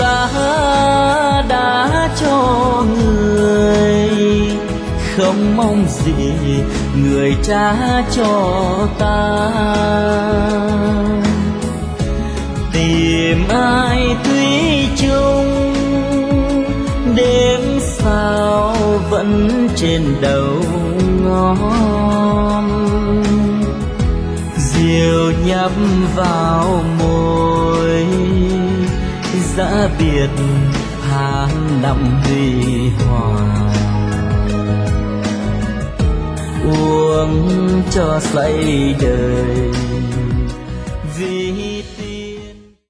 ta đã cho người, không mong gì người trả cho ta. Tìm ai thủy chung, đêm sao vẫn trên đầu ngón. Diều nhấp vào môi, giã biệt tháng năm huy hoàng. Uống cho say đời